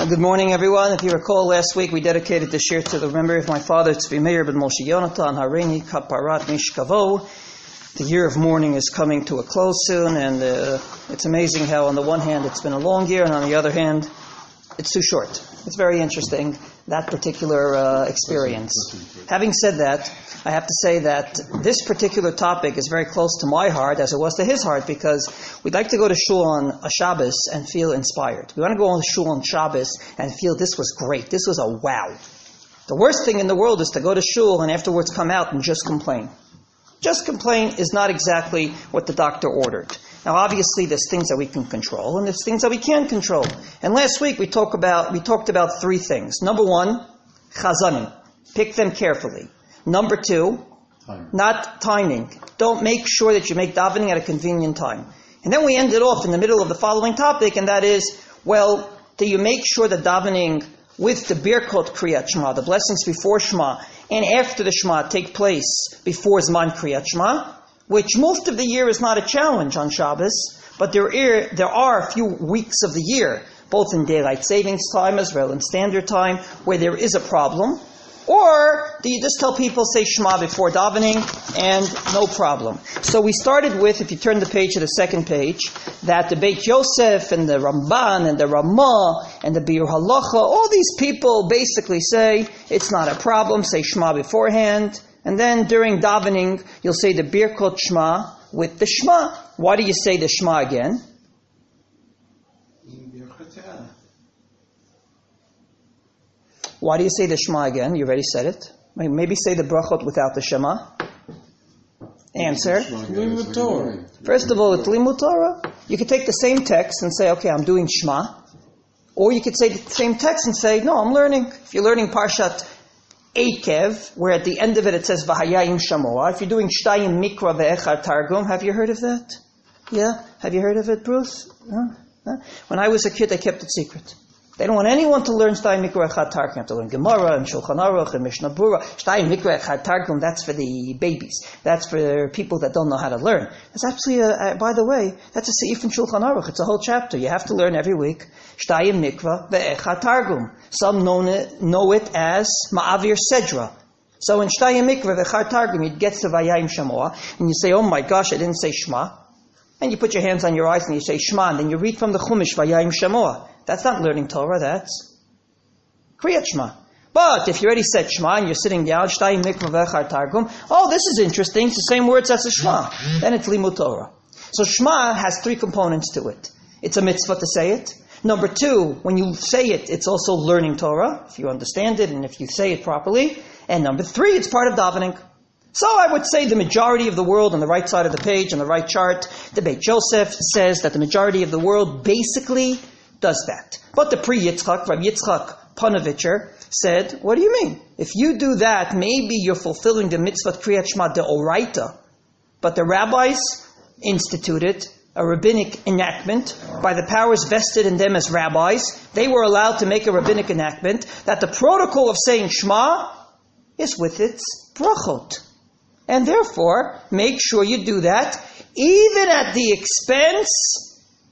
Good morning, everyone. If you recall, last week we dedicated this year to the memory of my father, Tzvi Meir ben Moshe Yonatan Hareini Kaparat Mishkavo. The year of mourning is coming to a close soon, and it's amazing how on the one hand it's been a long year, and on the other hand it's too short. It's very interesting, that particular experience. Having said that, I have to say that this particular topic is very close to my heart as it was to his heart, because we'd like to go to shul on a Shabbos and feel inspired. We want to go on shul on Shabbos and feel this was great. This was a wow. The worst thing in the world is to go to shul and afterwards come out and just complain. Just complain is not exactly what the doctor ordered. Now, obviously, there's things that we can control, and there's things that we can't control. And last week we talked about three things. Number one, chazanim. Pick them carefully. Number two, not timing. Don't make sure that you make davening at a convenient time. And then we ended off in the middle of the following topic, and that is, well, do you make sure that davening with the Birkot Kriyat Shema, the blessings before Shema, and after the Shema take place before Zman Kriyat Shema, which most of the year is not a challenge on Shabbos, but there are a few weeks of the year, both in daylight savings time as well in standard time, where there is a problem. Or do you just tell people, say Shema before davening, and no problem? So we started with, if you turn the page to the second page, that the Beit Yosef and the Ramban and the Ramah and the Biur Halacha, all these people basically say it's not a problem, say Shema beforehand, and then during davening you'll say the Birkot Shema with the Shema. Why do you say the Shema again? Why do you say the Shema again? You already said it. Maybe say the brachot without the Shema. Answer. First of all, it's Limud Torah. You could take the same text and say, okay, I'm doing Shema. Or you could say the same text and say, no, I'm learning. If you're learning Parshat Eikev, where at the end of it says V'hayayim Shamoa. If you're doing Shtayim Mikra Ve'echad Targum, have you heard of that? Yeah? Have you heard of it, Bruce? Huh? When I was a kid, I kept it secret. They don't want anyone to learn Shtayim Mikra Echad Targum. You have to learn Gemara and Shulchan Aruch and Mishnah Berurah. Shtayim Mikra Echad Targum, that's for the babies. That's for people that don't know how to learn. That's actually, by the way, that's a seif in Shulchan Aruch. It's a whole chapter. You have to learn every week. Shtayim Mikra Ve'echad Targum. Some know it as Ma'avir Sedra. So in Shtayim Mikra Ve'echad Targum, it gets to Vayayim Shamoa, and you say, oh my gosh, I didn't say Shema. And you put your hands on your eyes and you say Shema, and then you read from the Chumash Vayayim Shamoa. That's not learning Torah, that's Kriyat Shema. But if you already said Shema and you're sitting down, Shtayim Mikra Ve'echad Targum, oh, this is interesting, it's the same words as the Shema. Then it's Limud Torah. So Shema has three components to it. It's a mitzvah to say it. Number two, when you say it, it's also learning Torah, if you understand it and if you say it properly. And number three, it's part of davening. So I would say the majority of the world, on the right side of the page, on the right chart, the Beit Yosef says that the majority of the world basically does that. But the pre-Yitzchak, Rabbi Yitzchak Panovitcher, said, what do you mean? If you do that, maybe you're fulfilling the mitzvah Kriyat Shema de'oraita. But the rabbis instituted a rabbinic enactment by the powers vested in them as rabbis. They were allowed to make a rabbinic enactment that the protocol of saying Shema is with its brachot. And therefore, make sure you do that, even at the expense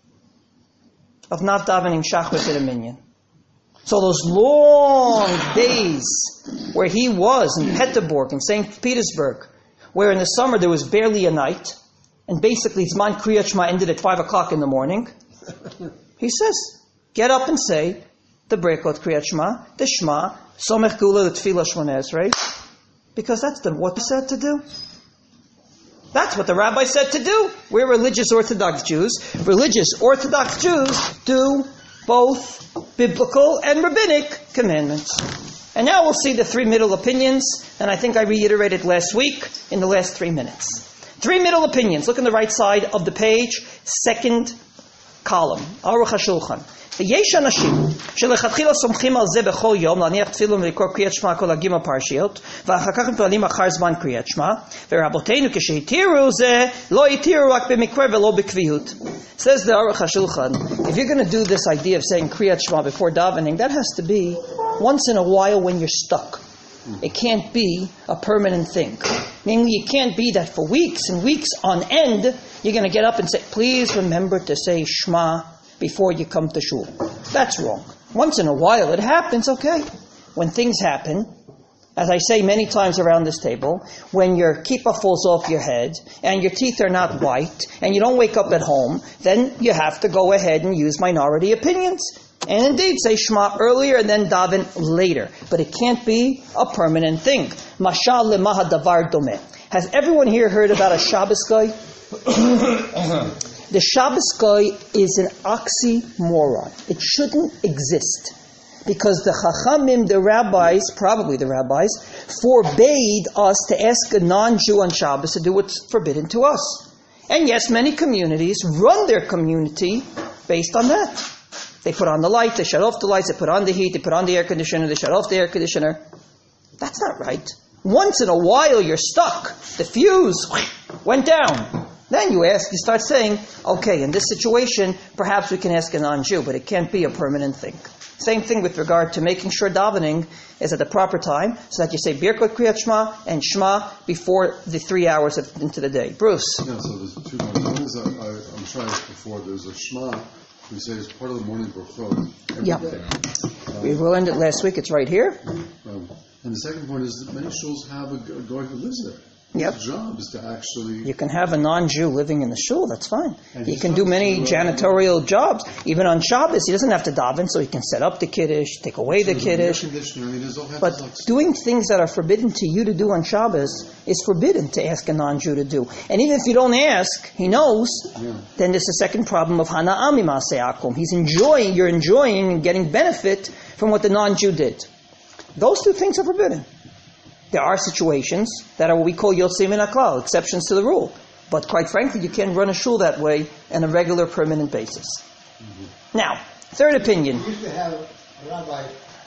of not davening Shachrit at a minyan. So those long days where he was in Peterburg, in St. Petersburg, where in the summer there was barely a night, and basically Zman Kriyat Shema ended at 5 o'clock in the morning, he says, get up and say the Birkot Kriyat Shema, the Shema, Somech Gula, the Tefillah Shmoneh Esrei, because that's what he said to do. That's what the rabbi said to do. We're religious Orthodox Jews. Religious Orthodox Jews do both biblical and rabbinic commandments. And now we'll see the three middle opinions, and I think I reiterated last week in the last 3 minutes. Three middle opinions. Look on the right side of the page, second column. Aruch HaShulchan. ויש אנשים שלכתחילה סומכים על זה בכל יום להניח תפילין ולקרוא קריאת שמע כל הגימל פרשיות ואחר כך מתפללים אחר זמן קריאת שמע ורבותינו כשהתירו זה לא התירו רק במקרה ולא בקביעות. Says the Aruch HaShulchan, if you're going to do this idea of saying Kriyat Shema before davening, that has to be once in a while when you're stuck. It can't be a permanent thing. Namely, it can't be that for weeks and weeks on end, you're going to get up and say, please remember to say Shema before you come to shul. That's wrong. Once in a while it happens, okay. When things happen, as I say many times around this table, when your kippah falls off your head and your teeth are not white and you don't wake up at home, then you have to go ahead and use minority opinions. And indeed, say Shema earlier and then daven later. But it can't be a permanent thing. Mashal lemaha davar domeh. Has everyone here heard about a Shabbos guy? The Shabbos guy is an oxymoron. It shouldn't exist. Because the Chachamim, the rabbis, probably the rabbis, forbade us to ask a non-Jew on Shabbos to do what's forbidden to us. And yes, many communities run their community based on that. They put on the light, they shut off the lights, they put on the heat, they put on the air conditioner, they shut off the air conditioner. That's not right. Once in a while you're stuck. The fuse went down. Then you start saying, okay, in this situation, perhaps we can ask a non-Jew, but it can't be a permanent thing. Same thing with regard to making sure davening is at the proper time, so that you say Birkot Kriyat Shema and Shema before the 3 hours into the day. Bruce? Yeah, so there's two things. One is, I'm sure I asked before, there's a Shema we say it's part of the morning brachot. Yeah. We learned it last week. It's right here. And the second point is that many shuls have a guy who lives there. Yep. His job is to actually... You can have a non-Jew living in the shul, that's fine. He can do many janitorial jobs. Even on Shabbos, he doesn't have to daven, so he can set up the kiddush, take away the kiddush. But doing things that are forbidden to you to do on Shabbos is forbidden to ask a non-Jew to do. And even if you don't ask, he knows, then there's a second problem of hana'ami ma'aseh. You're enjoying and getting benefit from what the non-Jew did. Those two things are forbidden. There are situations that are what we call yotzei min haklal, exceptions to the rule. But quite frankly, you can't run a shul that way on a regular, permanent basis. Mm-hmm. Now, third opinion. We used to have a rabbi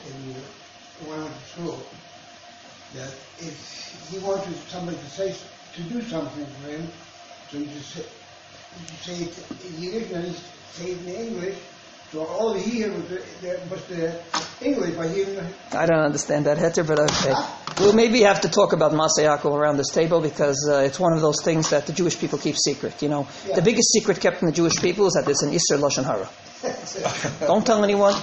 when I went to school that if he wanted somebody to do something for him, so you just say it in Yiddish and say it in English. So all he heard was the English, but he didn't... I don't understand that, Heter, but okay. We'll maybe have to talk about Maseh Yaakov around this table because it's one of those things that the Jewish people keep secret. You know, The biggest secret kept from the Jewish people is that there's an Isser Lashon Hara. Don't tell anyone.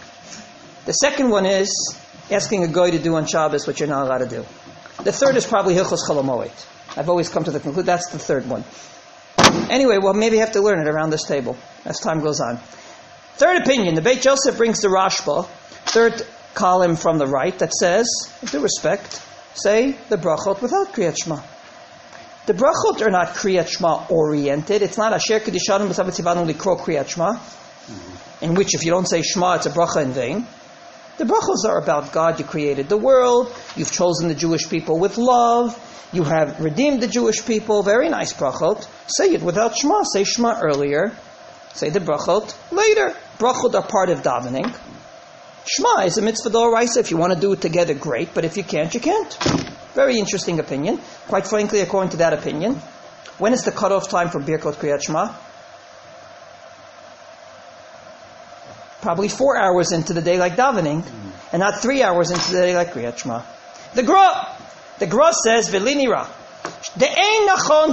The second one is asking a guy to do on Shabbos what you're not allowed to do. The third is probably Hilchos Chol HaMoed. I've always come to the conclusion that's the third one. Anyway, well, maybe have to learn it around this table as time goes on. Third opinion, the Beit Yosef brings the Rashba, third column from the right, that says, with due respect, say the brachot without Kriyat Shema. The brachot are not Kriyat Shema oriented. It's not Asher Kedishanu B'Savet Tzivanu Likro Kriyat Shema, in which if you don't say Shema, it's a bracha in vain. The brachos are about God. You created the world. You've chosen the Jewish people with love. You have redeemed the Jewish people. Very nice brachot. Say it without Shema. Say Shema earlier. Say the brachot later. Brachot are part of davening. Shema is a mitzvah d'oraisa. If you want to do it together, great. But if you can't, you can't. Very interesting opinion. Quite frankly, according to that opinion, when is the cutoff time for Birkot Kriyat Shema? Probably 4 hours into the day like davening, and not 3 hours into the day like Kriyat Shema. The Gra says, V'linira. The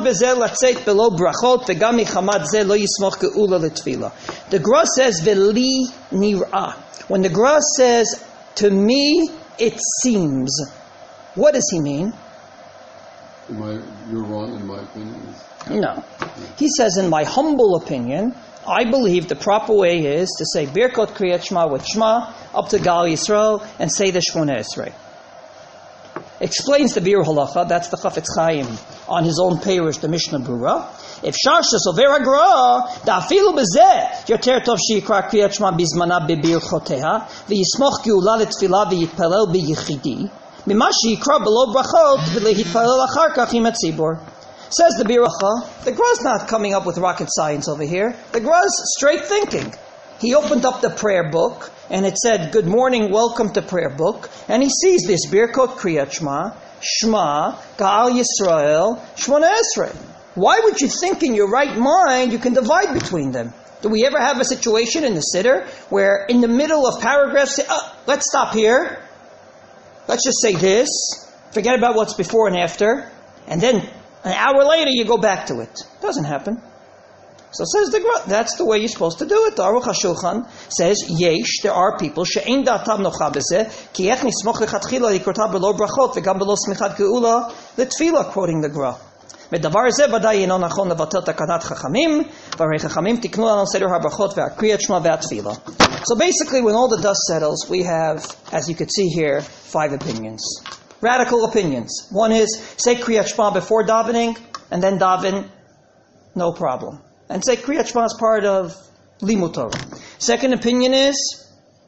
Gra says, V'li nira. When the Gra says, to me it seems, what does he mean? You're wrong in my opinion. No. He says, in my humble opinion, I believe the proper way is to say Birkot Kriyat Shema with Shema up to Gal Yisrael and say the Shmoneh Esrei. Explains the Bir Halacha, that's the Chafetz Chaim on his own parish, the Mishnah Brura. If Sharsha Sover Agra, da afilu bezeh yoter tov sheyikra Kriyat Shema bizmana bebirchoteha v'yismoch geula letfila v'yitpalel b'yichidi mima sheyikra below brachot v'lehitpalel achar kach im hatzibor. Says the Bir Halacha, the Gra's not coming up with rocket science over here. The Gra's straight thinking. He opened up the prayer book, and it said, good morning, welcome to prayer book. And he sees this, Birkot Kriyat Shema, Shema, Gal Yisrael, Shmoneh Esrei. Why would you think in your right mind you can divide between them? Do we ever have a situation in the Siddur where in the middle of paragraphs, say, let's stop here. Let's just say this. Forget about what's before and after. And then an hour later you go back to it. Doesn't happen. So says the Gra, that's the way you're supposed to do it. The Aruch HaShulchan says, Yesh, there are people, she'ein da'atam nocha b'zeh, ki ech nismoch lechatchila likrota b'lo brachot, v'gam b'lo smichat geula, l'tfila, quoting the Gra. ודבר זה ודאי אינו נכון לבטל תקנת חכמים, והרי חכמים תקנו לנו סדר הברכות והקריאת שמע והתפילה. So basically, when all the dust settles, we have, as you can see here, 5 opinions. Radical opinions. One is, say Kriyat Shema before davening, and then daven, no problem. And say Kriyat Shema is part of Limud Torah. Second opinion is,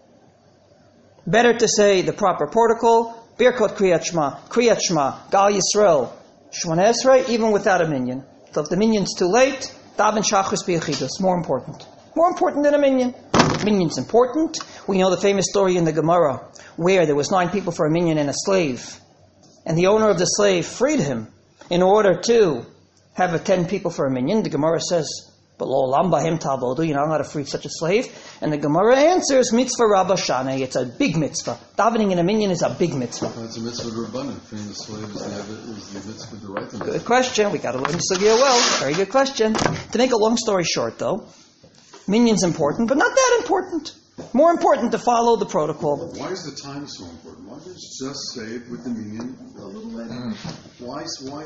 better to say the proper protocol, Birkot Kriyat Shema, Gal Yisrael, Shmoneh Esrei, even without a minyan. So if the minyan's too late, daven Shachris b'Yechidus, more important. More important than a minyan. Minyan's important. We know the famous story in the Gemara, where there was 9 people for a minyan and a slave. And the owner of the slave freed him in order to have 10 people for a minyan. The Gemara says, B'lo olam bahem ta'avodu, you're not allowed to free such a slave. And the Gemara answers, mitzvah rabba shanei, it's a big mitzvah. Davening in a minyan is a big mitzvah. It's a mitzvah rabbanan. Freeing the slave is the mitzvah to write them. Good question. We got to learn Sugya well. Very good question. To make a long story short, though, minyan's important, but not that important. More important to follow the protocol. Why is the time so important? Why don't you just say it with the minyan a little later? Why?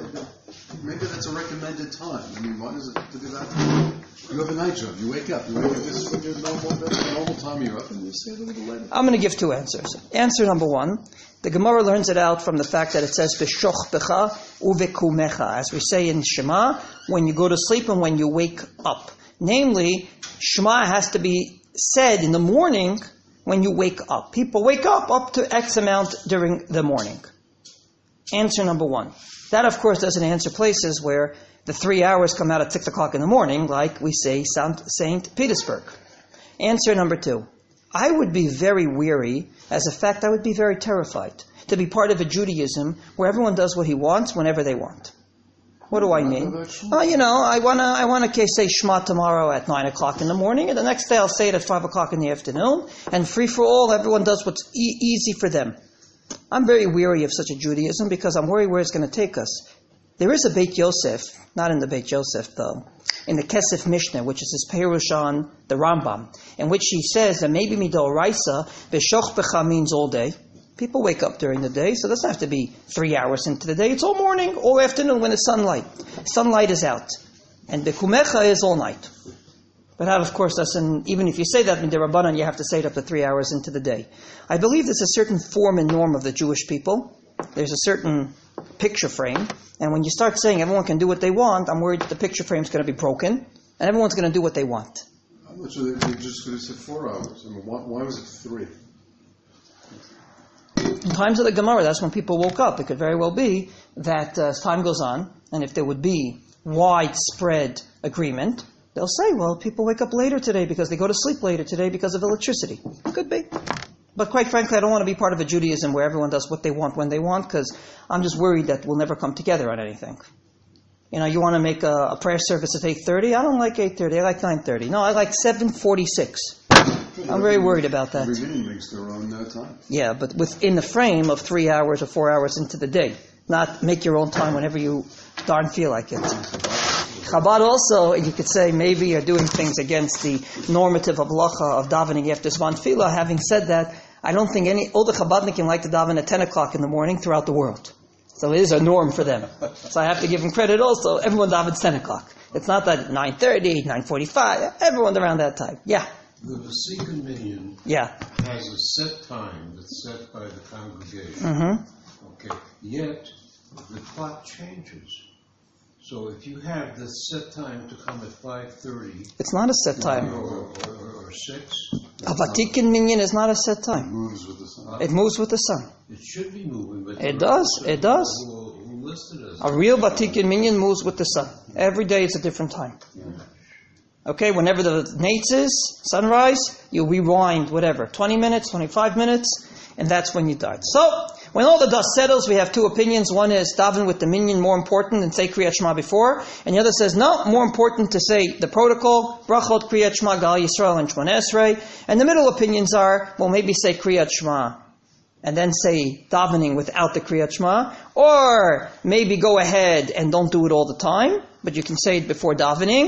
Maybe that's a recommended time. I mean, why does it have to do that? You have a night job. You wake up. This is when your normal time you're up, and you say it a little later. I'm going to give 2 answers. Answer number 1, the Gemara learns it out from the fact that it says B'shoch becha uvekumecha, as we say in Shema, when you go to sleep and when you wake up. Namely, Shema has to be said in the morning when you wake up. People wake up to X amount during the morning. Answer number 1. That, of course, doesn't answer places where the 3 hours come out at 6 o'clock in the morning, like we say St. Petersburg. Answer number 2. I would be very weary, as a fact, I would be very terrified to be part of a Judaism where everyone does what he wants whenever they want. What do I mean? I want to say Shema tomorrow at 9 o'clock in the morning, and the next day I'll say it at 5 o'clock in the afternoon, and free for all, everyone does what's easy for them. I'm very weary of such a Judaism because I'm worried where it's going to take us. There is a Beit Yosef, not in the Beit Yosef though, in the Kesef Mishnah, which is his Perush on the Rambam, in which he says that maybe Midoraisa, B'shoch becha means all day. People wake up during the day, so it doesn't have to be 3 hours into the day. It's all morning, all afternoon when the sunlight is out. And the kumecha is all night. But that, of course, doesn't, even if you say that in the Rabbanan, you have to say it up to 3 hours into the day. I believe there's a certain form and norm of the Jewish people. There's a certain picture frame. And when you start saying everyone can do what they want, I'm worried that the picture frame is going to be broken, and everyone's going to do what they want. I'm not sure they just could have said 4 hours. I mean, why was it 3? In times of the Gemara, that's when people woke up. It could very well be that as time goes on, and if there would be widespread agreement, they'll say, well, people wake up later today because they go to sleep later today because of electricity. Could be. But quite frankly, I don't want to be part of a Judaism where everyone does what they want when they want, because I'm just worried that we'll never come together on anything. You want to make a prayer service at 8:30? I don't like 8:30. I like 9:30. No, I like 7:46. I'm very worried about that. Every minyan makes their own time. Yeah, but within the frame of 3 hours or 4 hours into the day. Not make your own time whenever you darn feel like it. Chabad also, you could say, maybe you're doing things against the normative halacha of davening after Zman Tefillah. Having said that, I don't think all the Chabadnikim like to daven at 10 o'clock in the morning throughout the world. So it is a norm for them. So I have to give them credit also. Everyone davens 10 o'clock. It's not that 9:30, 9:45, everyone around that time. Yeah. The Vasikan minyan has a set time that's set by the congregation. Mm-hmm. Okay. Yet, the clock changes. So if you have the set time to come at 5:30... It's not a set time. Or 6... A Vatikan minyan is not a set time. It moves with the sun. It moves with the sun. It should be moving, but... It does. Who listed as a real Vatikan minyan moves with the sun. Every day it's a different time. Okay, whenever the nates is, sunrise, you rewind, 20 minutes, 25 minutes, and that's when you died. So, when all the dust settles, we have 2 opinions. One is daven with the minyan more important than say Kriyat Shema before, and the other says, no, more important to say the protocol, brachot, Kriyat Shema, Gal Yisrael, and Shmoneh Esrei. And the middle opinions are, well, maybe say Kriyat Shema, and then say davening without the Kriyat Shema, or maybe go ahead and don't do it all the time, but you can say it before davening,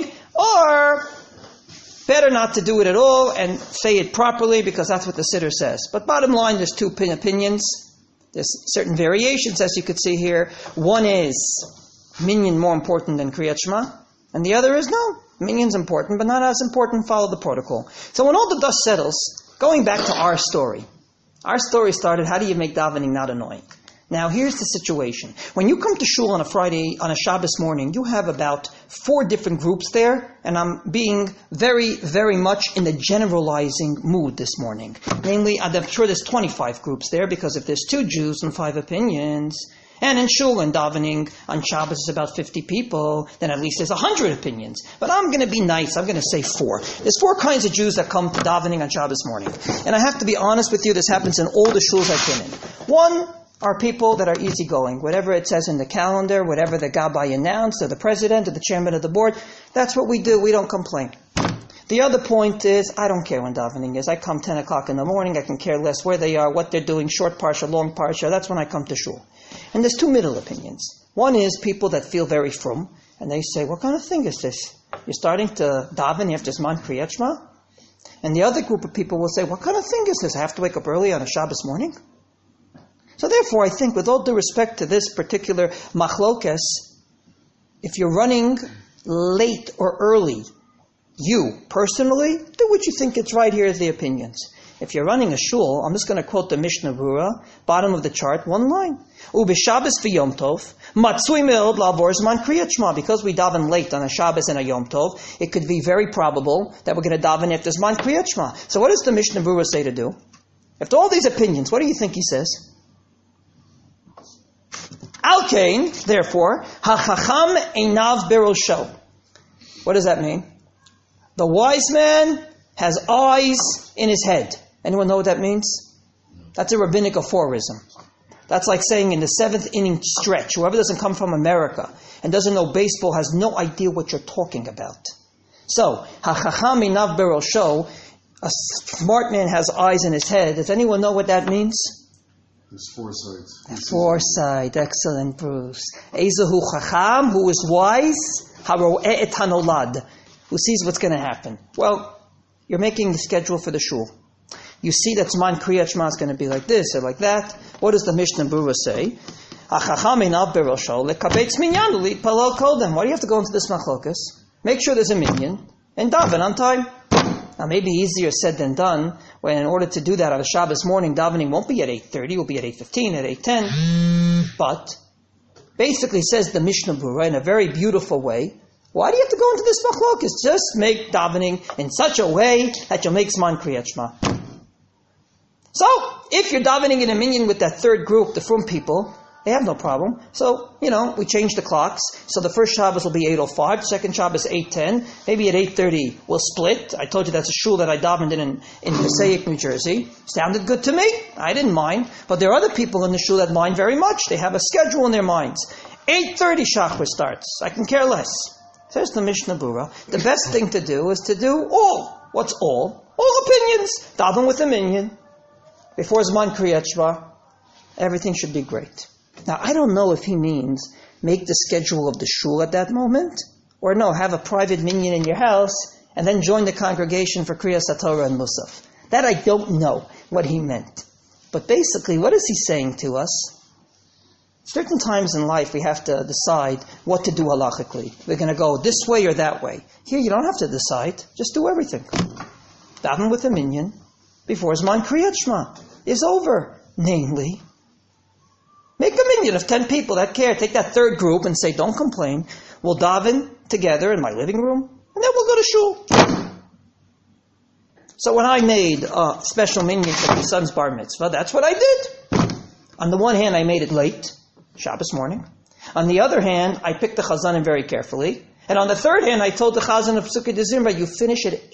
Or better not to do it at all and say it properly because that's what the Siddur says. But bottom line, there's two opinions. There's certain variations, as you could see here. One is minyan more important than Kriyat Shema, and the other is no, minyan's important, but not as important. Follow the protocol. So when all the dust settles, going back to our story started, how do you make davening not annoying? Now here's the situation. When you come to shul on a Shabbos morning, you have about 4 different groups there, and I'm being very, very much in the generalizing mood this morning. Namely, I'm sure there's 25 groups there, because if there's 2 Jews and 5 opinions, and in shul and davening on Shabbos is about 50 people, then at least there's 100 opinions. But I'm going to be nice, I'm going to say 4. There's 4 kinds of Jews that come to davening on Shabbos morning. And I have to be honest with you, this happens in all the shuls I've been in. One are people that are easygoing. Whatever it says in the calendar, whatever the gabbai announced, or the president, or the chairman of the board, that's what we do. We don't complain. The other point is, I don't care when davening is. I come 10 o'clock in the morning. I can care less where they are, what they're doing, short parsha, long parsha. That's when I come to shul. And there's 2 middle opinions. One is people that feel very frum, and they say, what kind of thing is this? You're starting to daven after Zman Kriyat Shema? And the other group of people will say, what kind of thing is this? I have to wake up early on a Shabbos morning? So therefore, I think, with all due respect to this particular machlokes, if you're running late or early, you, personally, do what you think is right. Here's the opinions. If you're running a shul, I'm just going to quote the Mishnah Berurah, bottom of the chart, 1 line. U'b'Shabbos v'Yom Tov, matzui me'od la'avor zman Kriyat Shema. Because we daven late on a Shabbos and a Yom Tov, it could be very probable that we're going to daven after Zman Kriyat Shema. So what does the Mishnah Berurah say to do? After all these opinions, what do you think he says? Al kain, therefore, hachacham einav berosho. What does that mean? The wise man has eyes in his head. Anyone know what that means? That's a rabbinic aphorism. That's like saying in the 7th inning stretch, whoever doesn't come from America and doesn't know baseball has no idea what you're talking about. So, hachacham einav berosho, a smart man has eyes in his head. Does anyone know what that means? There's foresight. Foresight, excellent, Bruce. Ezehu chacham, who is wise, haro'eh et hanolad, who sees what's going to happen. Well, you're making the schedule for the shul. You see that Zman Kriyat Shema is going to be like this or like that. What does the Mishnah Berurah say? Hachacham einav berosho lekabetz minyan u'litpalel kodem. Why do you have to go into this machlokas? Make sure there's a minyan and daven on time. Now, maybe easier said than done, when in order to do that on a Shabbos morning, davening won't be at 8:30, it will be at 8:15, at 8:10. But, basically says the Mishnah Berurah in a very beautiful way, why do you have to go into this machlokas? Just make davening in such a way that you'll make Zman Kriyat Shema. So, if you're davening in a minyan with that third group, the frum people, they have no problem. So, we change the clocks. So the first Shabbos will be 8:05, second Shabbos 8:10, maybe at 8:30 we'll split. I told you that's a shul that I davened in Passaic, New Jersey. Sounded good to me. I didn't mind. But there are other people in the shul that mind very much. They have a schedule in their minds. 8:30 Shachar starts. I can care less. Says the Mishnah Berurah, the best thing to do is to do all. What's all? All opinions. Daven with a minyan. Before Zman Kriyat Shema, everything should be great. Now, I don't know if he means make the schedule of the shul at that moment, or no, have a private minyan in your house, and then join the congregation for Kriyas HaTorah and Musaf. That I don't know what he meant. But basically, what is he saying to us? Certain times in life we have to decide what to do halachically. We're going to go this way or that way. Here you don't have to decide. Just do everything. Daven with a minyan before Zman Kriyat Shema is over. Namely, make a minyan of 10 people that care. Take that third group and say, don't complain. We'll daven together in my living room, and then we'll go to shul. So when I made a special minyan for my son's bar mitzvah, that's what I did. On the one hand, I made it late, Shabbos morning. On the other hand, I picked the chazanim very carefully. And on the third hand, I told the chazan of Sukkot Zimra, you finish at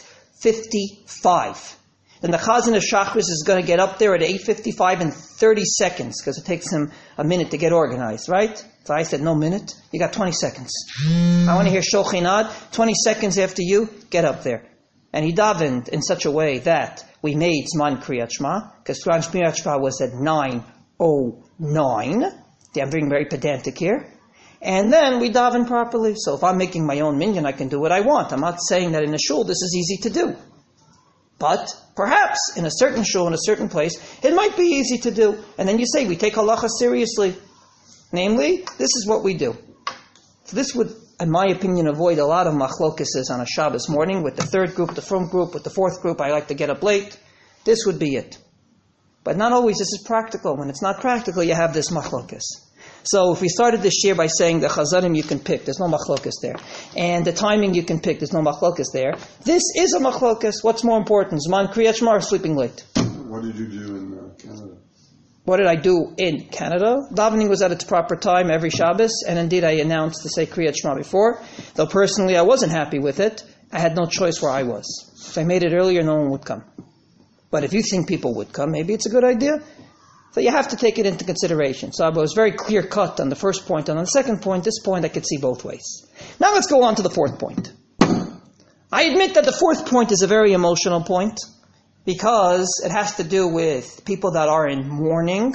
8:55. Then the chazan of Shachris is going to get up there at 8:55 in 30 seconds, because it takes him a minute to get organized, right? So I said, no minute, you got 20 seconds. I want to hear Shochinad, 20 seconds after you, get up there. And he davened in such a way that we made Zman Kriyat Shema, because Zman Kriyat Shema was at 9:09. I'm being very pedantic here. and then we daven properly. So if I'm making my own minyan, I can do what I want. I'm not saying that in a shul this is easy to do. But perhaps in a certain shul, in a certain place, it might be easy to do. And then you say, we take halacha seriously. Namely, this is what we do. So this would, in my opinion, avoid a lot of machlokeses on a Shabbos morning with the third group, the front group, with the fourth group. I like to get up late. This would be it. But not always this is practical. When it's not practical, you have this machlokes. So if we started this year by saying the chazarim you can pick, there's no machlokes there. And the timing you can pick, there's no machlokes there. This is a machlokes. What's more important? Zman Kriyat Shema or sleeping late? What did you do in Canada? What did I do in Canada? Davening was at its proper time every Shabbos, and indeed I announced to say Kriyat Shema before. Though personally I wasn't happy with it, I had no choice where I was. If I made it earlier, no one would come. But if you think people would come, maybe it's a good idea. So you have to take it into consideration. So I was very clear cut on the first point, and on the second point, this point I could see both ways. Now let's go on to the fourth point. I admit that the fourth point is a very emotional point, because it has to do with people that are in mourning,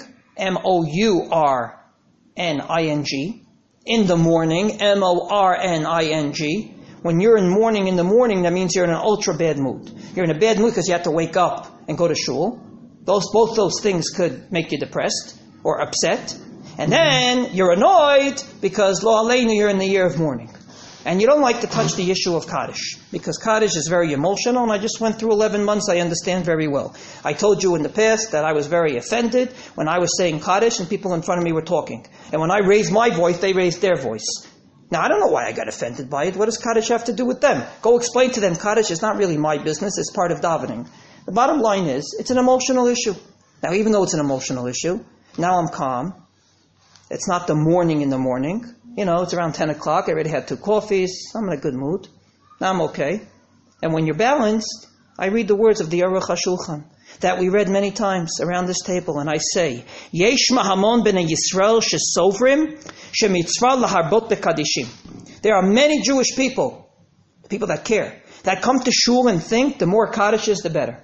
M-O-U-R-N-I-N-G, in the morning, M-O-R-N-I-N-G. When you're in mourning in the morning, that means you're in an ultra bad mood. You're in a bad mood because you have to wake up and go to shul. Both those things could make you depressed or upset. And then you're annoyed because lo aleinu, you're in the year of mourning. And you don't like to touch the issue of Kaddish, because Kaddish is very emotional, and I just went through 11 months, I understand very well. I told you in the past that I was very offended when I was saying Kaddish and people in front of me were talking. And when I raised my voice, they raised their voice. Now, I don't know why I got offended by it. What does Kaddish have to do with them? Go explain to them Kaddish is not really my business, it's part of davening. The bottom line is, it's an emotional issue. Now, even though it's an emotional issue, now I'm calm. It's not the morning in the morning. It's around 10 o'clock. I already had 2 coffees. I'm in a good mood. Now I'm okay. And when you're balanced, I read the words of the Aruch HaShulchan that we read many times around this table, and I say, Yesh mahamon b'nei Yisrael shesovrim shemitzvah laharbot bekadishim. There are many Jewish people that care, that come to shul and think the more Kaddish is, the better.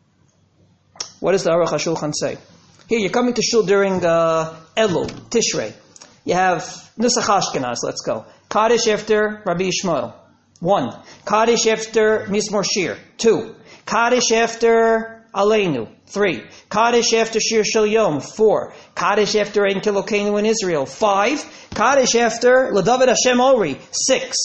What does the Aruch HaShulchan say? Here, you're coming to shul during Elul, Tishrei. You have Nusach Ashkenaz, let's go. Kaddish after Rabbi Yishmael, 1. Kaddish after Mizmor Shir, 2. Kaddish after Aleinu, 3. Kaddish after Shir Shel Yom, 4. Kaddish after Ein Kilokeinu in Israel, 5. Kaddish after L'David Hashem Ori, 6.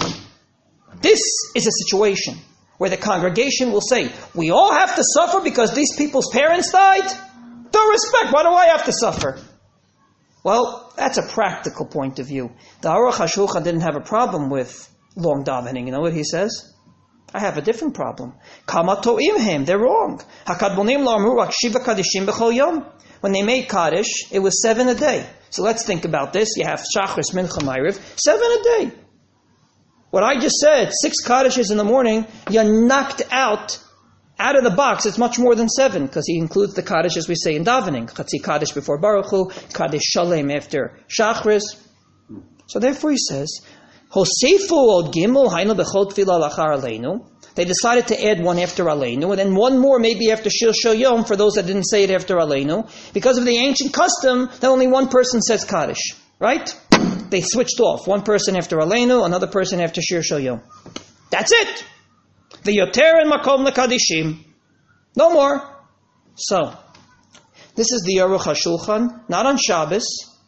This is a situation where the congregation will say, we all have to suffer because these people's parents died? Don't respect, why do I have to suffer? Well, that's a practical point of view. The Aruch HaShulchan didn't have a problem with long davening. You know what he says? I have a different problem. Kama to'imhem, they're wrong. Hakadmonim lo amru rak shiva kadishim b'chol yom. When they made Kaddish, it was 7 a day. So let's think about this. You have Shachris, Mincha, Ma'ariv, 7 a day. What I just said, 6 Kaddishes in the morning, you're knocked out of the box. It's much more than 7, because he includes the Kaddish as we say in davening. Chatzi Kaddish before Baruch Hu, Kaddish Shalem after Shachris. So therefore he says, Hosefu od gimel hainu bechol tefillah lachar aleinu. They decided to add one after Aleinu, and then one more maybe after Shir Shel Yom for those that didn't say it after Aleinu, because of the ancient custom that only one person says Kaddish. Right? They switched off. One person after Aleinu, another person after Shir Shel Yom. That's it! The yoter and makom lekadishim. No more. So, this is the Aruch HaShulchan, not on Shabbos.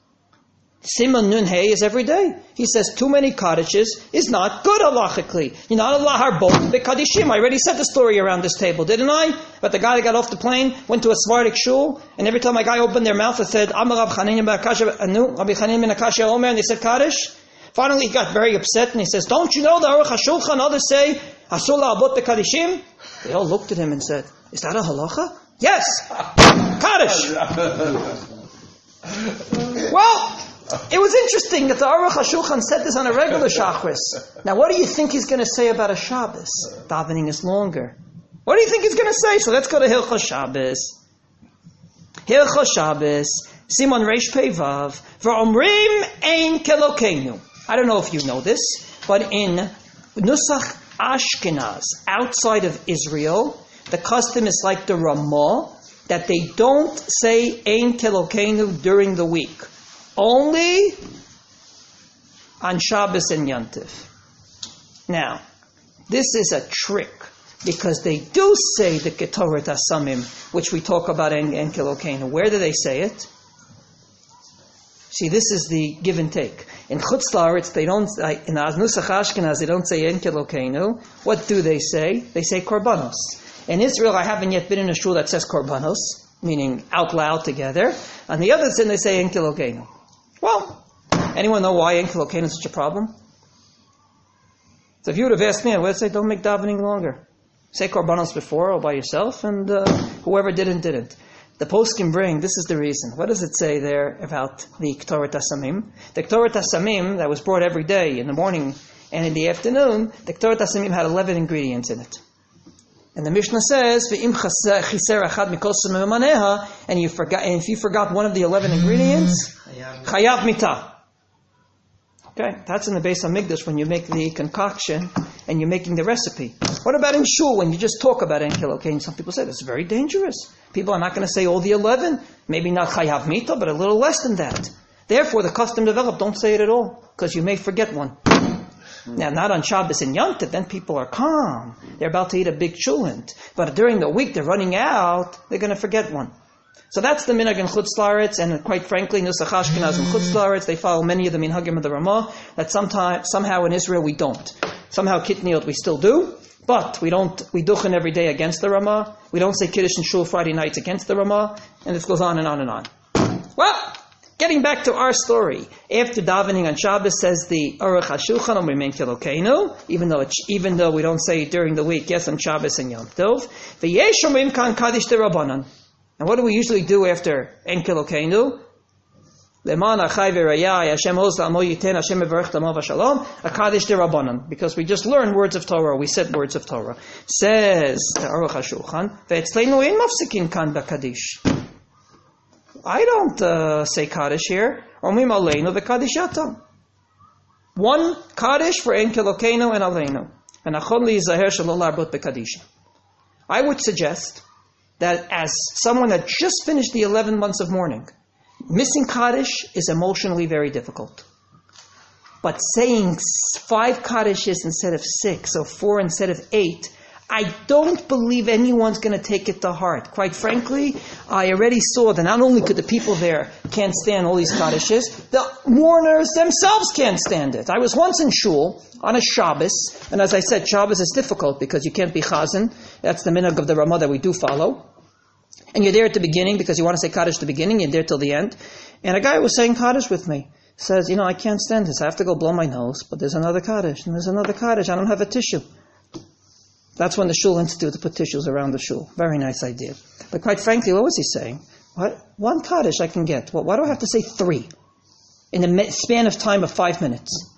Siman Nun Hey is every day. He says too many Kaddishes is not good halachically. You're not allowed harbot bekadishim. I already said the story around this table, didn't I? But the guy that got off the plane went to a Sephardic shul, and every time a guy opened their mouth and said, Amar Rabbi Chanina ben Akashya Omer, and they said Kaddish. Finally he got very upset and he says, don't you know the Aruch HaShulchan, others say, Asur la'abot bekadishim? They all looked at him and said, is that a halacha? Yes! Kaddish! Well, it was interesting that the Aruch HaShulchan said this on a regular Shachris. Now what do you think he's going to say about a Shabbos? Davening is longer. What do you think he's going to say? So let's go to Hilchos Shabbos. Hilchos Shabbos, Simon Reish Pei Vav, V'omrim ein kelokeinu. I don't know if you know this, but in Nusach Ashkenaz, outside of Israel, the custom is like the Ramah, that they don't say ein kelokeinu during the week. Only on Shabbos and Yantiv. Now, this is a trick, because they do say the Ketoret Asamim, which we talk about in Kilokenu. Where do they say it? See, this is the give and take. In Chutz La'aretz, they don't, in Nusach Ashkenaz, they don't say En Kilokenu. What do they say? They say Korbanos. In Israel, I haven't yet been in a shul that says Korbanos, meaning out loud together. On the other side, they say En Kilokenu. Well, anyone know why En Kilokenu is such a problem? So if you would have asked me, I would say, don't make davening longer. Say Korbanos before or by yourself, and whoever didn't. The post can bring, this is the reason. What does it say there about the Ketoret Asamim? The Ketoret Asamim that was brought every day in the morning and in the afternoon, the Ketoret Asamim had 11 ingredients in it. And the Mishnah says, "Ve'im chiser achad mikol samim maneha," and if you forgot one of the 11 ingredients, chayav mitah. Okay, that's in the Beis HaMikdash when you make the concoction and you're making the recipe. What about in shul when you just talk about En Kilokenu? Some people say that's very dangerous. People are not going to say all the 11, maybe not chayav mitah, but a little less than that. Therefore, the custom developed, don't say it at all, because you may forget one. Now, not on Shabbos and Yom Tov, then people are calm. They're about to eat a big chulent. But during the week, they're running out, they're going to forget one. So that's the minhag in Chutz La'aretz, and quite frankly, Nusach Ashkenaz and Chutz La'aretz, they follow many of the minhagim of the Ramah, that somehow in Israel we don't. Somehow Kitniot we still do, but we duchen every day against the Ramah. We don't say Kiddush and Shul Friday nights against the Ramah, and this goes on and on and on. Well, getting back to our story, after davening on Shabbos, says the Aruch HaShulchan Omer Men Kilokenu, even though we don't say it during the week, yes, on Shabbos and Yom Tov, V'yesh Omrim Kan Kaddish D'Rabbanan. And what do we usually do after En Kilokenu? Leman achai v'rayai, Hashem oz la'amo yiten, Hashem mevarech l'amo v'shalom, HaKadosh D'Rabbanan. Because we just learned words of Torah, we said words of Torah. Says the Aruch HaShulchan, ve'etzleinu ein mafsikin kan b'Kaddish. I don't say Kaddish here. Omim aleinu v'Kaddish yatam. One Kaddish for En Kilokenu and aleinu. And achon li'yizaher shelo la'arbot b'Kaddish. I would suggest that as someone that just finished the 11 months of mourning, missing Kaddish is emotionally very difficult. But saying 5 Kaddishes instead of 6, or 4 instead of 8, I don't believe anyone's going to take it to heart. Quite frankly, I already saw that not only could the people there can't stand all these Kaddishes, the mourners themselves can't stand it. I was once in shul on a Shabbos, and as I said, Shabbos is difficult because you can't be chazan. That's the minhag of the Ramah that we do follow. And you're there at the beginning because you want to say Kaddish at the beginning, you're there till the end. And a guy was saying Kaddish with me. Says, I can't stand this. I have to go blow my nose, but there's another Kaddish, and there's another Kaddish. I don't have a tissue. That's when the shul instituted to put tissues around the shul. Very nice idea. But quite frankly, what was he saying? What? 1 Kaddish I can get. Why do I have to say 3? In a span of time of 5 minutes.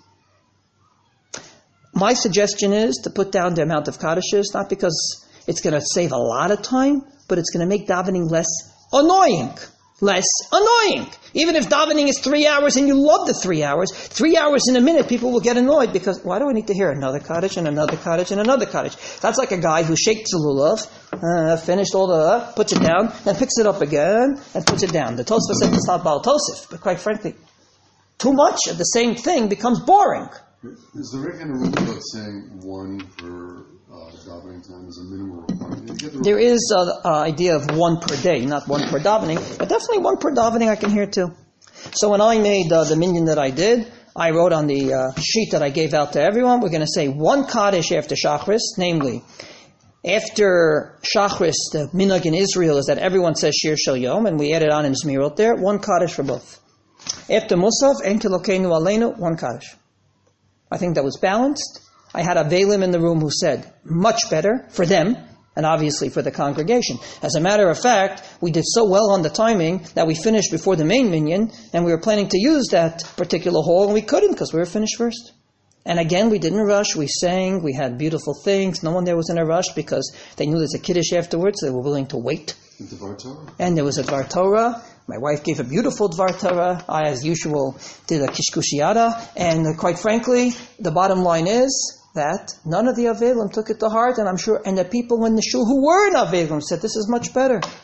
My suggestion is to put down the amount of Kaddishes, not because it's going to save a lot of time, but it's going to make davening less annoying. Less annoying. Even if davening is 3 hours and you love the 3 hours, 3 hours in a minute, people will get annoyed because why do I need to hear another Kaddish and another Kaddish and another Kaddish? That's like a guy who shakes the lulav, finished all the, puts it down, then picks it up again and puts it down. The Tosfos said it's not Baal Tosef, but quite frankly, too much of the same thing becomes boring. Is there any rule about saying 1 for davening time as a minimum requirement? There is an idea of 1 per day, not 1 per davening, but definitely 1 per davening I can hear too. So when I made the minyan that I did, I wrote on the sheet that I gave out to everyone, we're going to say 1 Kaddish after Shachris, namely, after Shachris, the minhag in Israel is that everyone says Shir Shel Yom, and we added on in Zmirot there, 1 Kaddish for both. After Musaf, En Kilokenu Aleinu, 1 Kaddish. I think that was balanced. I had a Velim in the room who said, much better for them, and obviously for the congregation. As a matter of fact, we did so well on the timing that we finished before the main minyan, and we were planning to use that particular hall, and we couldn't because we were finished first. And again, we didn't rush, we sang, we had beautiful things, no one there was in a rush because they knew there's a Kiddush afterwards, so they were willing to wait. And there was a Dvar Torah. My wife gave a beautiful Dvar Torah. I, as usual, did a Kishkushiyada. And quite frankly, the bottom line is that none of the Avelim took it to heart, and I'm sure, and the people in the shul who were in Avelim said, this is much better.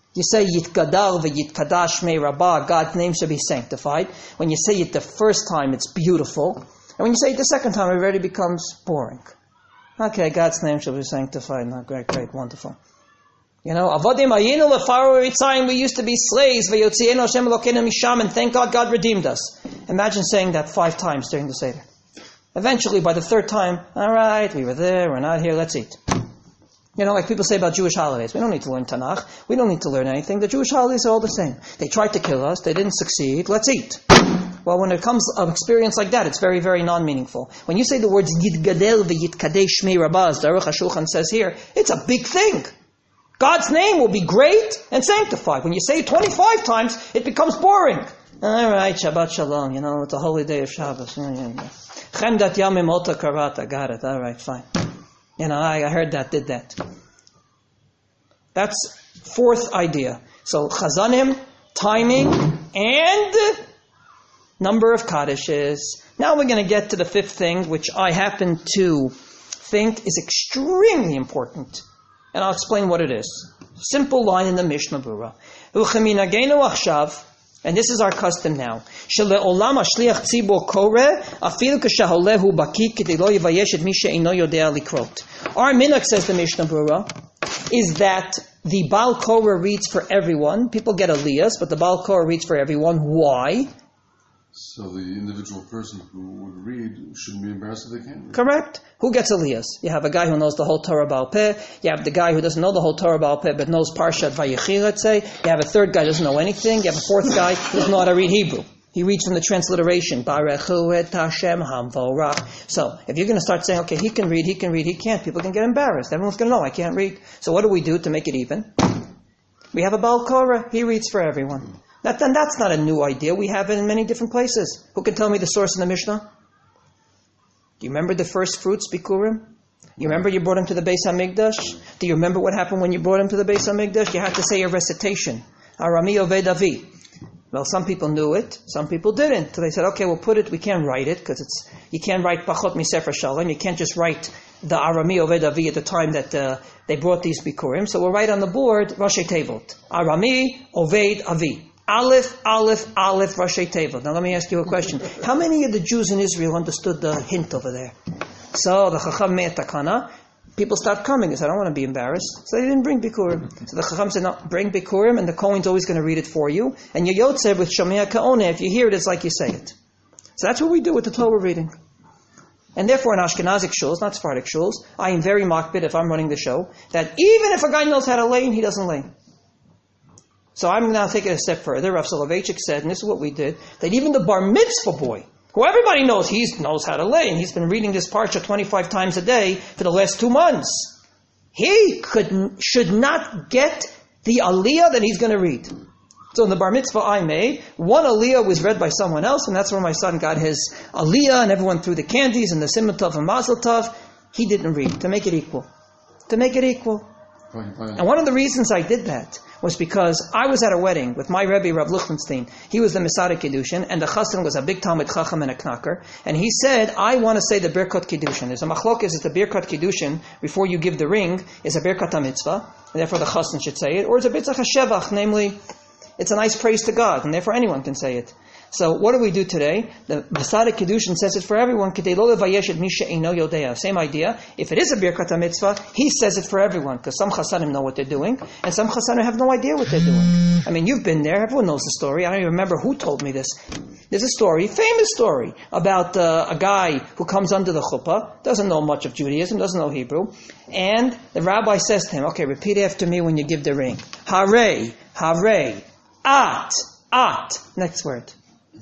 You say Yitgadal v'Yitkadash Shmei Rabbah, God's name should be sanctified. When you say it the first time, it's beautiful. And when you say it the second time, it already becomes boring. Okay, God's name shall be sanctified. No, great, wonderful. Avodim ayinu lefaru Yitzayim, we used to be slaves, v'yotzienu Hashem Elokeinu misham, and thank God redeemed us. Imagine saying that 5 times during the Seder. Eventually, by the 3rd time, all right, we were there, we're not here, let's eat. Like people say about Jewish holidays. We don't need to learn Tanakh. We don't need to learn anything. The Jewish holidays are all the same. They tried to kill us. They didn't succeed. Let's eat. Well, when it comes to an experience like that, it's very, very non-meaningful. When you say the words Yitgadel v'Yitkadei Shmei Rabbah, as the Aruch HaShulchan says here, it's a big thing. God's name will be great and sanctified. When you say it 25 times, it becomes boring. All right, Shabbat Shalom. It's a holy day of Shabbos. Chemdat Yamim Ota Karata. Got it. All right, fine. I heard that, did that. That's 4th idea. So Chazanim, timing, and number of Kaddishes. Now we're going to get to the 5th thing, which I happen to think is extremely important. And I'll explain what it is. Simple line in the Mishnah Berurah. Ucheminagenu achshav, and this is our custom now. Shele'olam hashliach tzibur koreh, afilu k'shaholehu baki k'dei lo yivayesh et mi she'eino yodea likrot. Our minhag, says the Mishnah Berurah, is that the Baal Korah reads for everyone. People get aliyahs, but the Baal Korah reads for everyone. Why? So the individual person who would read shouldn't be embarrassed if they can't read. Correct. Who gets aliyahs? You have a guy who knows the whole Torah Baal Peh. You have the guy who doesn't know the whole Torah Baal Peh, but knows Parshat Vayechi, let's say. You have a 3rd guy who doesn't know anything. You have a 4th guy who doesn't know how to read Hebrew. He reads from the transliteration. Barechu et Hashem hamvorach. So, if you're going to start saying, okay, he can read, he can't, people can get embarrassed. Everyone's going to know, I can't read. So what do we do to make it even? We have a Baal Korah. He reads for everyone. Then that's not a new idea. We have it in many different places. Who can tell me the source in the Mishnah? Do you remember the first fruits, Bikurim? You remember you brought him to the Beis HaMikdash? Do you remember what happened when you brought him to the Beis HaMikdash? You had to say a recitation. Arami Oved Avi. Well, some people knew it, some people didn't. So they said, okay, we'll put it, we can't write it, because you can't write Pachot Misefer Shalom, you can't just write the Arami Oved Avi at the time that they brought these Bikurim. So we'll write on the board, Rashi Tevot. Arami Oved Avi. Aleph, Rashi Tevot. Now let me ask you a question. How many of the Jews in Israel understood the hint over there? So the Chacham Me'et Takana, people stopped coming. They said, I don't want to be embarrassed. So they didn't bring Bikurim. So the Chacham said, no, bring Bikurim, and the Kohen's always going to read it for you. And your Yotzer with Shomea Ka'oneh, if you hear it, it's like you say it. So that's what we do with the Torah reading. And therefore in Ashkenazic shuls, not Sephardic shuls, I am very makbid if I'm running the show, that even if a guy knows how to lane, he doesn't lane. So I'm now taking it a step further. Rav Soloveitchik said, and this is what we did, that even the bar mitzvah boy, who everybody knows he knows how to lay, and he's been reading this parsha 25 times a day for the last 2 months, he should not get the aliyah that he's going to read. So in the bar mitzvah I made, one aliyah was read by someone else, and that's where my son got his aliyah, and everyone threw the candies and the simon tov and mazel tov. He didn't read, to make it equal. To make it equal. And one of the reasons I did that was because I was at a wedding with my Rebbe, Rav Lichtenstein. He was the Mesader Kiddushin, and the Chassan was a big Talmid Chacham and a Knacker. And he said, I want to say the Birkat Kiddushin. There's a machlokes, is the Birkat Kiddushin, before you give the ring, is a Birkat HaMitzvah, and therefore the Chassan should say it, or it's a Bitzach HaShevach, namely, it's a nice praise to God, and therefore anyone can say it. So what do we do today? The Mesader Kiddushin says it for everyone. Same idea. If it is a Birkat HaMitzvah, he says it for everyone, because some Chasanim know what they're doing, and some Chasanim have no idea what they're doing. I mean, you've been there. Everyone knows the story. I don't even remember who told me this. There's a story, famous story, about a guy who comes under the chuppah, doesn't know much of Judaism, doesn't know Hebrew, and the rabbi says to him, okay, repeat after me when you give the ring. Hare, hare, at. Next word.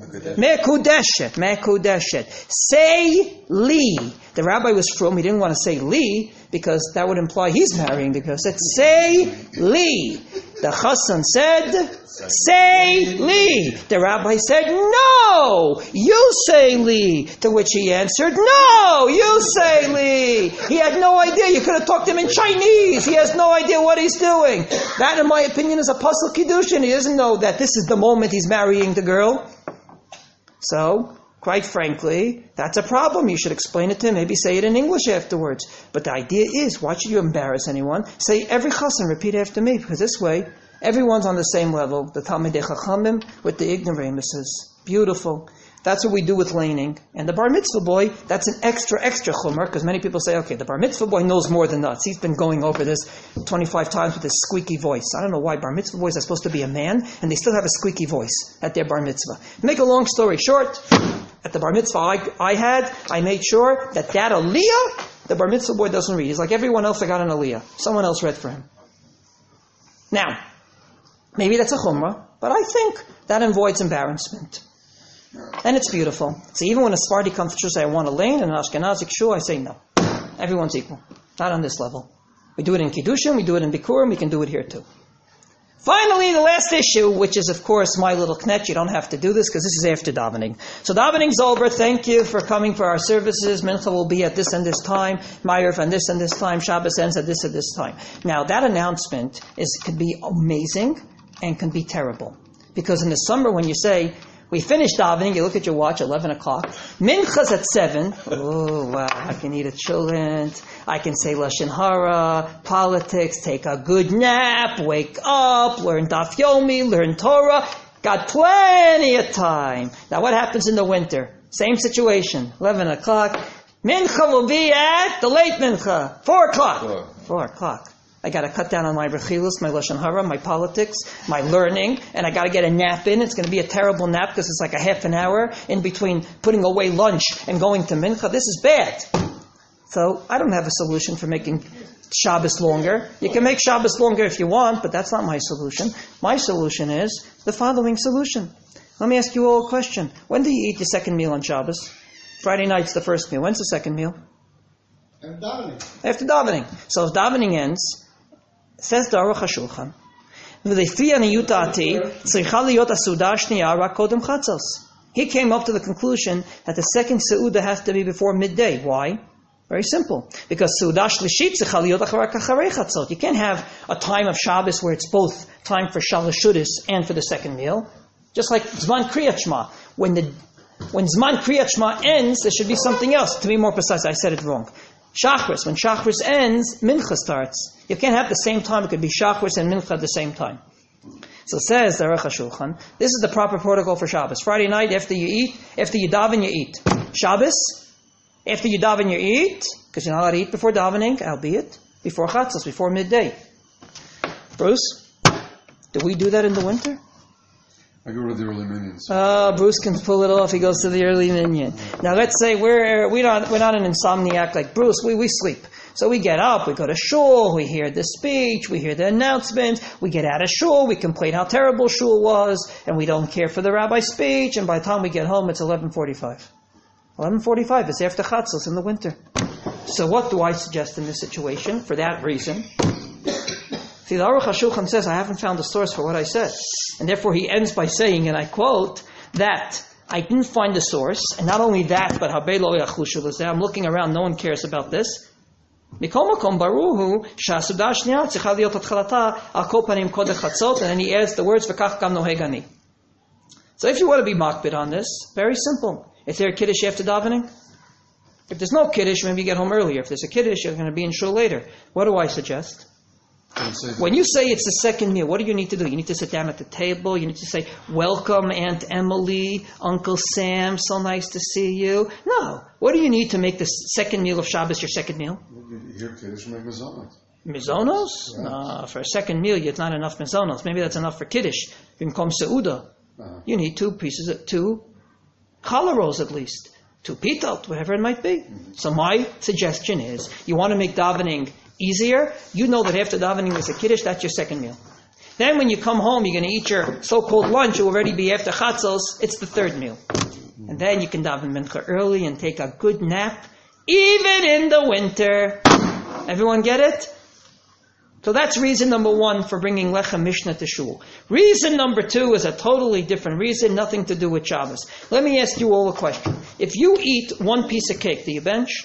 Mekudeshet. Say li. The rabbi was from, he didn't want to say li, because that would imply he's marrying the girl. He said, say li. The chassan said, say li. The rabbi said, no, you say li. To which he answered, no, you say li. He had no idea. You could have talked to him in Chinese. He has no idea what he's doing. That, in my opinion, is a puzzle kiddushin. He doesn't know that this is the moment he's marrying the girl. So, quite frankly, that's a problem. You should explain it to him. Maybe say it in English afterwards. But the idea is, why should you embarrass anyone? Say, every chassan, repeat after me, because this way, Everyone's on the same level. The Talmidei Chachamim with the ignoramuses. Beautiful. That's what we do with laning. And the bar mitzvah boy, that's an extra chumrah, because many people say, okay, the bar mitzvah boy knows more than us. He's been going over this 25 times with his squeaky voice. I don't know why bar mitzvah boys are supposed to be a man, and they still have a squeaky voice at their bar mitzvah. Make a long story short, at the bar mitzvah I made sure that aliyah, the bar mitzvah boy doesn't read. He's like everyone else that got an aliyah. Someone else read for him. Now, maybe that's a chumrah, but I think that avoids embarrassment. And it's beautiful. So even when a Sephardi comes to say, I want a lane, and an Ashkenazic shul, I say no. Everyone's equal. Not on this level. We do it in Kiddushin, we do it in Bikurim, we can do it here too. Finally, the last issue, which is of course my little knet, you don't have to do this because this is after davening. So davening's over, thank you for coming for our services. Mincha will be at this and this time, Ma'ariv and this time, Shabbos ends at this and this time. Now that announcement can be amazing and can be terrible. Because in the summer when you say, we finished davening, you look at your watch, 11 o'clock. Mincha's at 7. Oh, wow, I can eat a chillent. I can say Lashon Hara, politics, take a good nap, wake up, learn Daf Yomi, learn Torah. Got plenty of time. Now what happens in the winter? Same situation. 11 o'clock. Mincha will be at the late Mincha. 4 o'clock. 4 o'clock. I got to cut down on my rechilus, my lashon hara, my politics, my learning, and I got to get a nap in. It's going to be a terrible nap because it's like a half an hour in between putting away lunch and going to mincha. This is bad. So I don't have a solution for making Shabbos longer. You can make Shabbos longer if you want, but that's not my solution. My solution is the following solution. Let me ask you all a question. When do you eat the second meal on Shabbos? Friday night's the first meal. When's the second meal? After davening. After davening. So if davening ends, says the Aruch HaShulchan, he came up to the conclusion that the second Seudah has to be before midday. Why? Very simple. Because Seudah Shlishit tzricha liyot acharei chatzot. You can't have a time of Shabbos where it's both time for Shalosh Shudas and for the second meal. Just like Zman Kriyat Shema. When Zman Kriyat Shema ends, there should be something else. To be more precise, I said it wrong. Shachris. When Shachris ends, Mincha starts. You can't have the same time. It could be Shachris and Mincha at the same time. So says the Aruch HaShulchan, this is the proper protocol for Shabbos. Friday night, after you daven, you eat. Shabbos, after you daven, you eat, because you're not allowed to eat before davening, albeit before Chatzos, before midday. Bruce, do we do that in the winter? I go to the early minions. Bruce can pull it off. He goes to the early minion. Now let's say we're not an insomniac like Bruce. We sleep. So we get up, we go to shul, we hear the speech, we hear the announcement, we get out of shul, we complain how terrible shul was, and we don't care for the rabbi's speech, and by the time we get home, it's 11:45. 11:45 is after Chatzos in the winter. So what do I suggest in this situation? For that reason, see, the Aruch HaShulchan says, I haven't found a source for what I said. And therefore he ends by saying, and I quote, that I didn't find a source, and not only that, but I'm looking around, no one cares about this. And then he adds the words, so if you want to be makbid on this, very simple. Is there a kiddush after davening? If there's no kiddush, maybe you get home earlier. If there's a kiddush, you're going to be in shul later. What do I suggest? When you say it's the second meal, what do you need to do? You need to sit down at the table. You need to say, welcome Aunt Emily, Uncle Sam, so nice to see you. No. What do you need to make the second meal of Shabbos your second meal? You hear Kiddush make mizonos. Mizonos? Right. No, for a second meal, it's not enough mizonos. Maybe that's enough for Kiddush. Bimkom Seudah. You need two challah rolls at least. 2 pitot, whatever it might be. Mm-hmm. So my suggestion is, you want to make davening easier, you know that after davening there's a kiddush, that's your second meal. Then when you come home, you're going to eat your so-called lunch, it will already be after chatzos, it's the third meal. And then you can daven mincha early and take a good nap, even in the winter. Everyone get it? So that's reason number 1 for bringing Lechem Mishnah to shul. Reason number 2 is a totally different reason, nothing to do with Shabbos. Let me ask you all a question. If you eat 1 piece of cake, do you bench?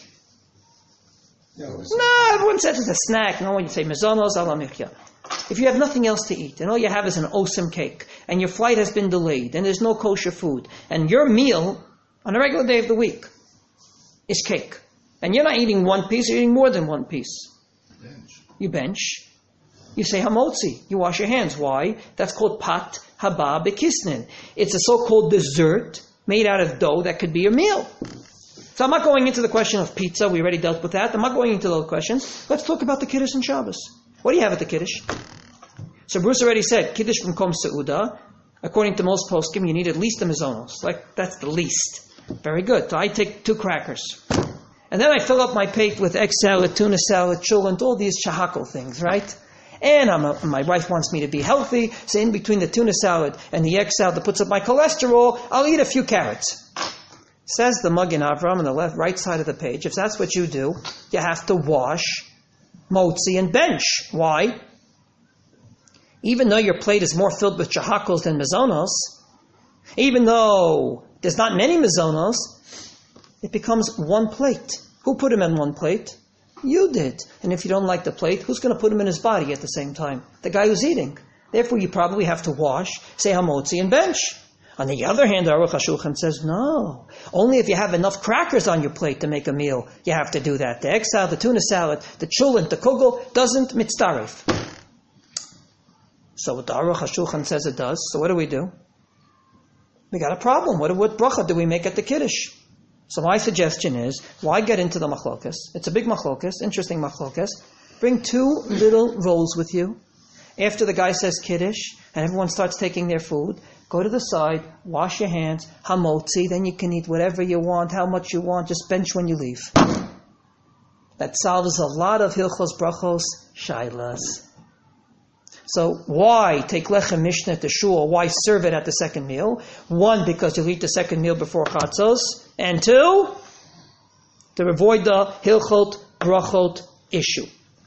No, everyone says it's a snack. No one, you say mezonos ala michya. If you have nothing else to eat, and all you have is an awesome cake, and your flight has been delayed, and there's no kosher food, and your meal on a regular day of the week is cake, and you're not eating 1 piece, you're eating more than 1 piece. You bench. You say hamotzi. You wash your hands. Why? That's called pat haba bekisnin. It's a so-called dessert made out of dough that could be a meal. So I'm not going into the question of pizza. We already dealt with that. I'm not going into those questions. Let's talk about the Kiddush and Shabbos. What do you have at the Kiddush? So Bruce already said, Kiddush from Kom Seuda. According to most poskim, you need at least a mizonos. Like, that's the least. Very good. So I take 2 crackers. And then I fill up my plate with egg salad, tuna salad, chulent, all these shahakal things, right? And my wife wants me to be healthy, so in between the tuna salad and the egg salad that puts up my cholesterol, I'll eat a few carrots. Says the Magen Avram on the right side of the page, if that's what you do, you have to wash motzi and bench. Why? Even though your plate is more filled with shahakos than mizonos, even though there's not many mizonos, it becomes one plate. Who put him in one plate? You did. And if you don't like the plate, who's going to put him in his body at the same time? The guy who's eating. Therefore, you probably have to wash, say hamotzi, and bench. On the other hand, Aruch HaShulchan says, no. Only if you have enough crackers on your plate to make a meal, you have to do that. The egg salad, the tuna salad, the chulent, the kugel, doesn't mitzdarif. So what the Aruch HaShulchan says it does, so what do? We got a problem. What bracha do we make at the Kiddush? So my suggestion is, why get into the machlokas? It's a big machlokas, interesting machlokas. Bring 2 little rolls with you. After the guy says Kiddush, and everyone starts taking their food, go to the side, wash your hands, hamotzi, then you can eat whatever you want, how much you want, just bench when you leave. That solves a lot of hilchos brachos shailas. So why take lechem mishnah to shul? Why serve it at the second meal? 1, because you'll eat the second meal before chatzos. And 2, to avoid the hilchot brachot issue.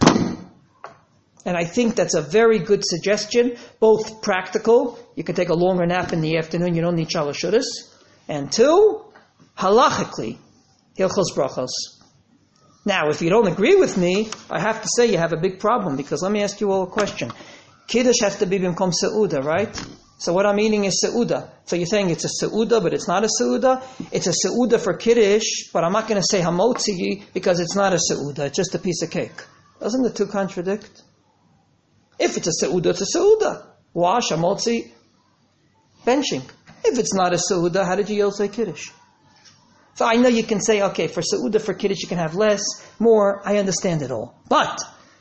And I think that's a very good suggestion, both practical, you can take a longer nap in the afternoon, you don't need shalosh shudas, and 2, halachically, hilchos brachos. Now, if you don't agree with me, I have to say you have a big problem, because let me ask you all a question. Kiddush has to be bimkom seuda, right? So what I'm eating is seuda. So you're saying it's a seuda, but it's not a seuda? It's a seuda for Kiddush, but I'm not going to say hamotzi because it's not a seuda, it's just a piece of cake. Doesn't the 2 contradict? If it's a seuda, it's a seuda. Wash, hamotzi, benching. If it's not a seuda, how did you say Kiddush? So I know you can say, okay, for seuda, for Kiddush, you can have less, more, I understand it all. But,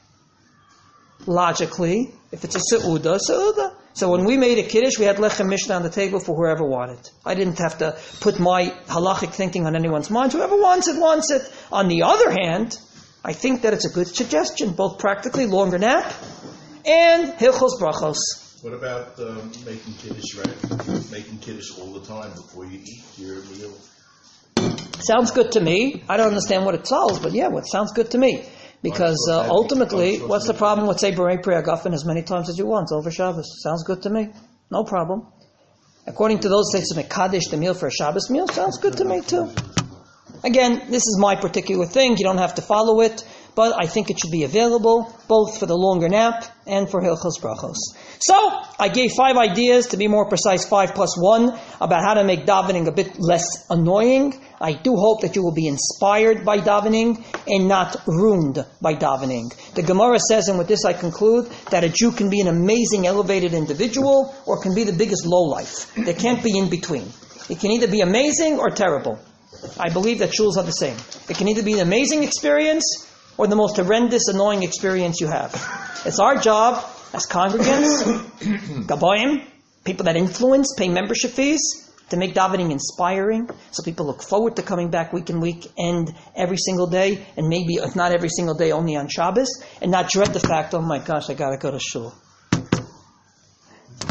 logically, if it's a seuda, seuda. So when we made a Kiddush, we had lechem mishnah on the table for whoever wanted. I didn't have to put my halachic thinking on anyone's mind. Whoever wants it, wants it. On the other hand, I think that it's a good suggestion, both practically, longer nap, and hilchos brachos. What about making Kiddush, right? Making Kiddush all the time before you eat your meal? Sounds good to me. I don't understand what it solves, but yeah, what sounds good to me. Because ultimately, what's the problem with say Berei Pri Hagafen as many times as you want over Shabbos? Sounds good to me. No problem. According to those that say Mekadesh, the meal for a Shabbos meal, sounds good to me too. Again, this is my particular thing. You don't have to follow it. But I think it should be available, both for the longer nap and for hilchos brachos. So, I gave 5 ideas, to be more precise, 5 plus 1, about how to make davening a bit less annoying. I do hope that you will be inspired by davening and not ruined by davening. The Gemara says, and with this I conclude, that a Jew can be an amazing, elevated individual, or can be the biggest lowlife. There can't be in between. It can either be amazing or terrible. I believe that shuls are the same. It can either be an amazing experience, or the most horrendous, annoying experience you have. It's our job as congregants, gaboim, people that influence, pay membership fees, to make davening inspiring, so people look forward to coming back week in week and every single day, and maybe, if not every single day, only on Shabbos, and not dread the fact, oh my gosh, I gotta go to shul.